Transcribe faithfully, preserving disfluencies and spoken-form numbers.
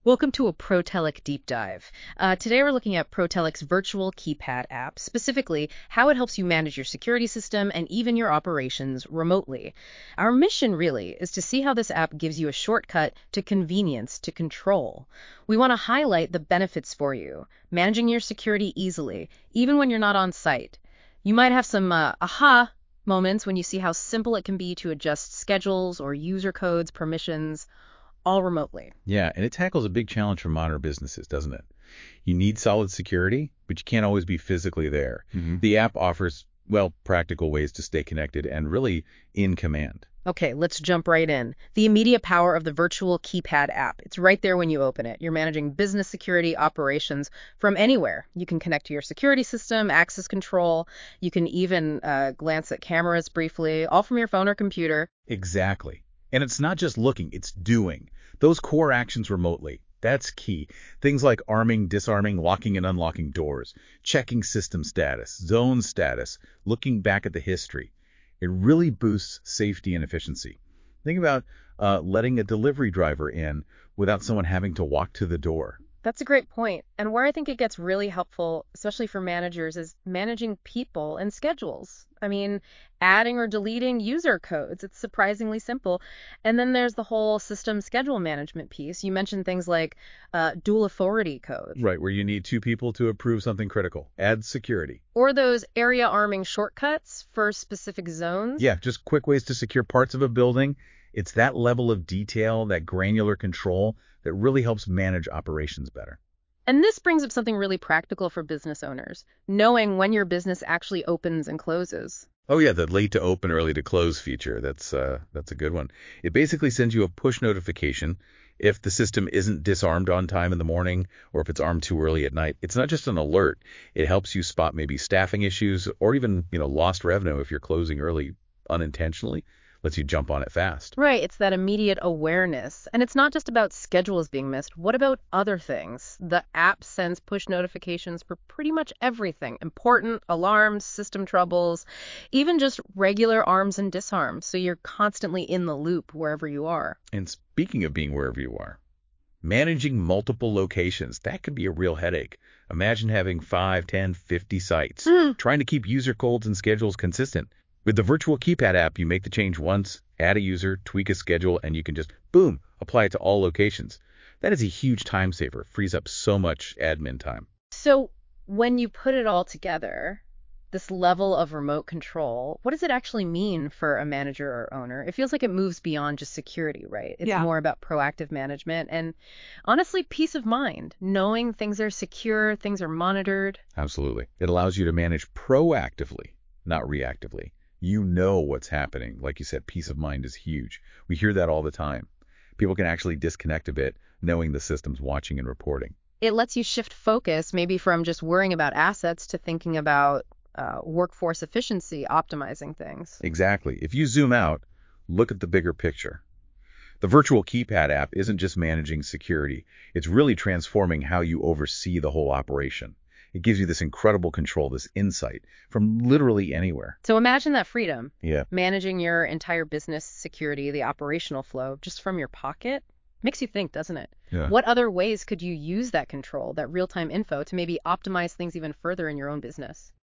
Welcome to a Protelic deep dive. Uh, today we're looking at Protelic's virtual keypad app, specifically how it helps you manage your security system and even your operations remotely. Our mission really is to see how this app gives you a shortcut to convenience to control. We want to highlight the benefits for you, managing your security easily, even when you're not on site. You might have some uh, aha moments when you see how simple it can be to adjust schedules or user codes, permissions, all remotely. Yeah, and it tackles a big challenge for modern businesses, doesn't it? You need solid security, but you can't always be physically there. hmm The app offers, well, practical ways to stay connected and really in command. Okay, let's jump right in. The immediate power of the virtual keypad app. It's right there when you open it. You're managing business security operations from anywhere. You can connect to your security system, access control. You can even uh, glance at cameras briefly, all from your phone or computer. Exactly. And it's not just looking, it's doing. Those core actions remotely, that's key. Things like arming, disarming, locking and unlocking doors, checking system status, zone status, looking back at the history. It really boosts safety and efficiency. Think about uh, letting a delivery driver in without someone having to walk to the door. That's a great point. And where I think it gets really helpful, especially for managers, is managing people and schedules. I mean, adding or deleting user codes. It's surprisingly simple. And then there's the whole system schedule management piece. You mentioned things like uh, dual authority code Right, where you need two people to approve something critical. Add security. or those area arming shortcuts for specific zones. Yeah, just quick ways to secure parts of a building. It's that level of detail, that granular control that really helps manage operations better. And this brings up something really practical for business owners, knowing when your business actually opens and closes. Oh yeah, the late to open, early to close feature. That's uh, that's a good one. It basically sends you a push notification if the system isn't disarmed on time in the morning or if it's armed too early at night. It's not just an alert. It helps you spot maybe staffing issues or even, you know, lost revenue if you're closing early unintentionally. Lets you jump on it fast. Right, it's that immediate awareness. And it's not just about schedules being missed. What about other things? The app sends push notifications for pretty much everything. Important alarms, system troubles, even just regular arms and disarms. So you're constantly in the loop wherever you are. And speaking of being wherever you are, managing multiple locations, that could be a real headache. Imagine having five, ten, fifty sites, Mm. trying to keep user codes and schedules consistent. With the virtual keypad app, you make the change once, add a user, tweak a schedule, and you can just, boom, apply it to all locations. That is a huge time saver. It frees up so much admin time. So when you put it all together, this level of remote control, what does it actually mean for a manager or owner? It feels like it moves beyond just security, right? It's Yeah. more about proactive management and honestly, peace of mind, knowing things are secure, things are monitored. Absolutely. It allows you to manage proactively, not reactively. You know what's happening. Like you said, peace of mind is huge. We hear that all the time. People can actually disconnect a bit knowing the system's watching and reporting. It lets you shift focus maybe from just worrying about assets to thinking about uh, workforce efficiency, optimizing things. Exactly. If you zoom out, look at the bigger picture. The virtual keypad app isn't just managing security. It's really transforming how you oversee the whole operation. It gives you this incredible control, this insight from literally anywhere. So imagine that freedom, Yeah. managing your entire business security, the operational flow, just from your pocket. Makes you think, doesn't it? Yeah. What other ways could you use that control, that real-time info, to maybe optimize things even further in your own business?